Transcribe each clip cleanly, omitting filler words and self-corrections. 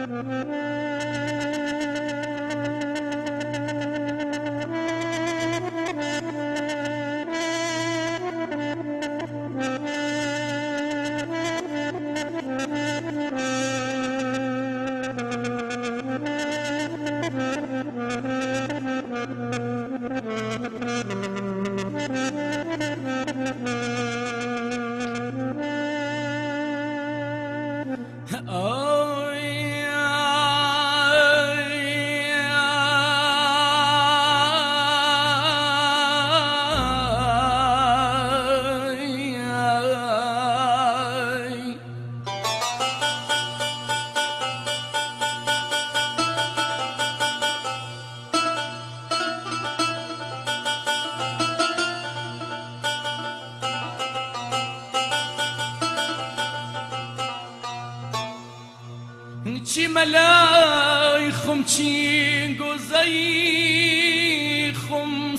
چی ملای خم چی گوزایی خم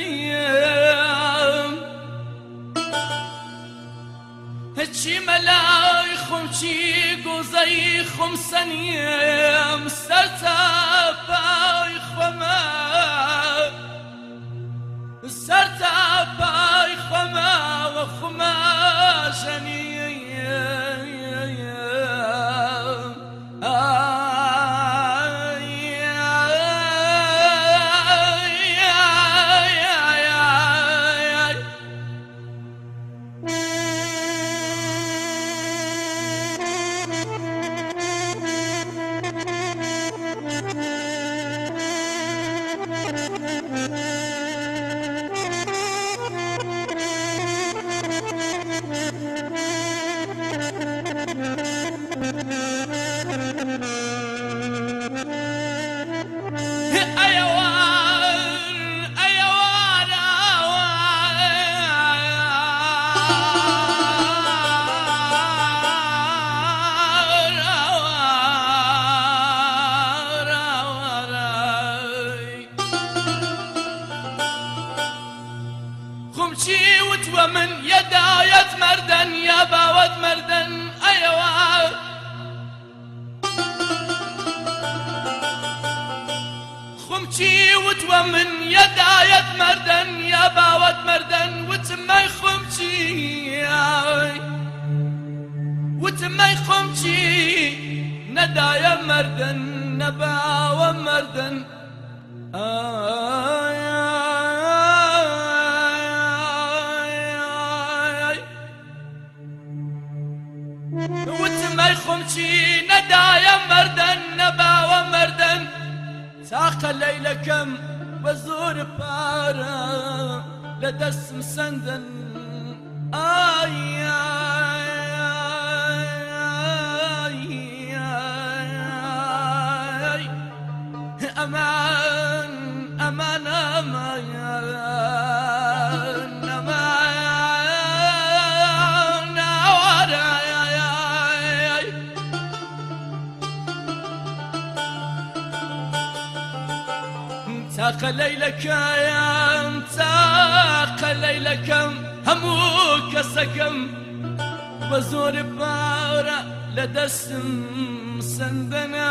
سنیم چی ملای خم چی گوزایی خم سنیم سرتا پای خمه سرتا پای خمه و خمه شنیم خمشي وتومن يا داية مردن يا باود مردن أيوة خمشي وتومن يا داية مردن يا باود مردن وتمي خمشي وتمي خمشي نداية مردن نباوة مردن وتمي خمشي ندايا مردن نبا ومردن ساق الليلة كم بزور بارا لدس مسندن آي أمان أمان أمان ساق ليلك يا ساق ليلك هموك سكم وزور بارا لدسم سندنا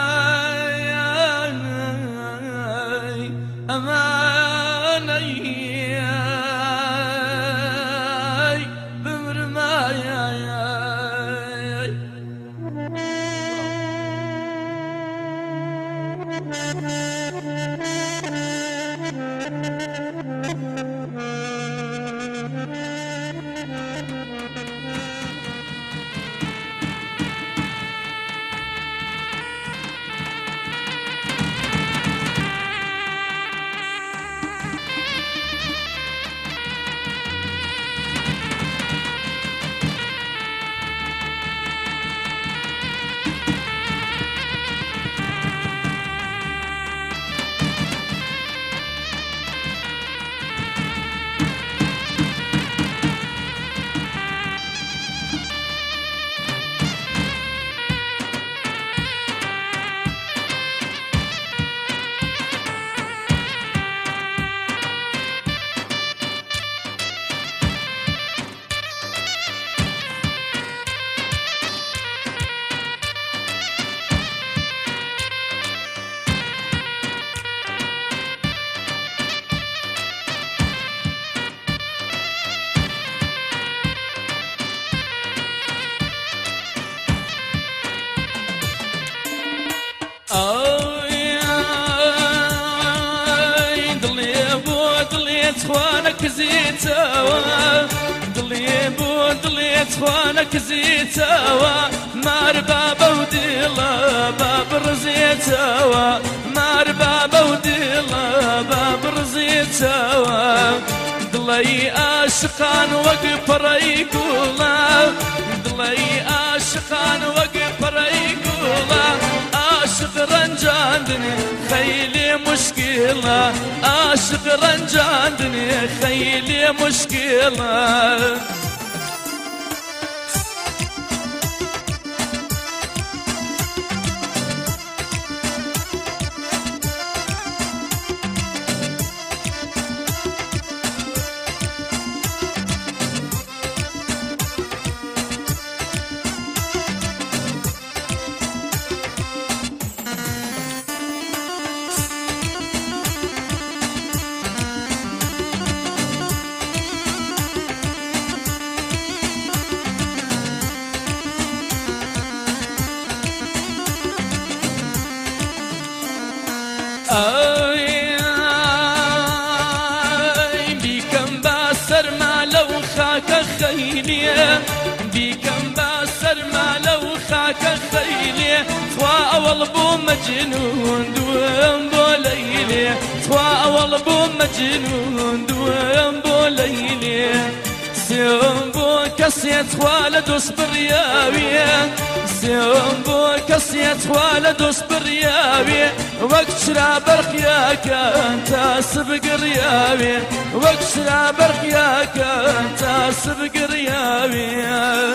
أماني اخوانك زيتوا ضلي ضلي اخوانك زيتوا مار بابا وديلا باب رزيتوا مار بابا وديلا باب رزيتوا ضلي عاشقان وقف ريقولا ضلي عاشقان وقف ريقولا عاشق رنجاندني خيلي مشكلة عاشق رنجاندني خيلي مشكلة بيكم باسر ما لو خاك خيلي بيكم باسر ما لو خاك خيلي توا أول بو مجنون دوم بو ليلي توا أول بو مجنون دوم بو ليلي سيوم بو كسيت والد برياوي سيوم بو كسيت والد برياوي وقت شرا برقياك انت سبق رياوي وقت شرا برقياك انت سبق رياوي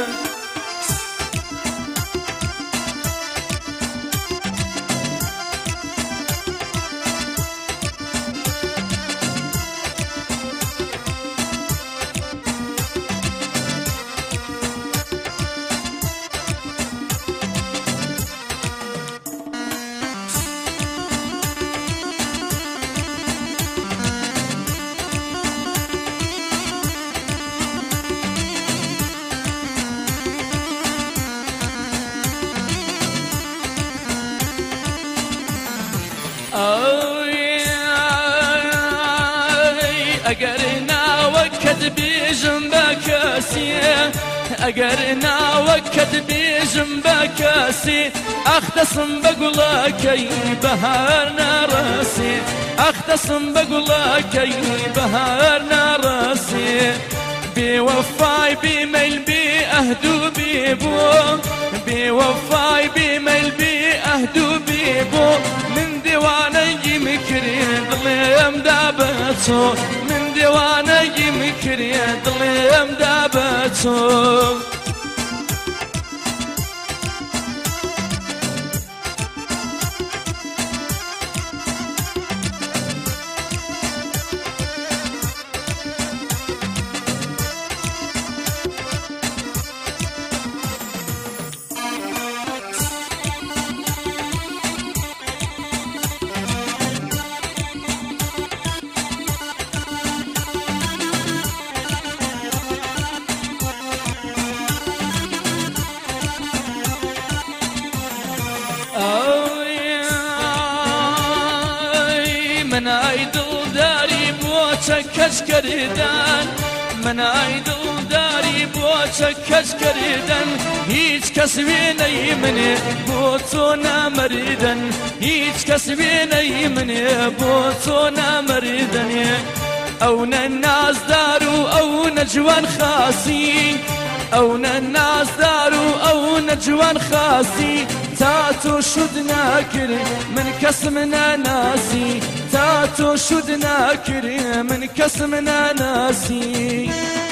أقرنا وكد بجنبك سي أقرنا وكد بجنبك سي أختصم بقولك بهارنا راسي أختصم بقولك بهارنا راسي بوفاي بميل بأهدو بيبو بوفاي بميل بأهدو بيبو من ديواني مكري ظلم دابتو من ديواني مكري ظلم دابتو من ايدل داري بوچك كشكردان من ايدل داري بوچك كشكردان هيج كس ويني مني بوتونا مريدن هيج كس ويني مني بوتونا مريدن او الناس دارو او نجوان خاصي او الناس دارو او نجوان خاصي تاتو شدنا كري من كسمنا ناسي تاتو شدنا كري من كسمنا ناسي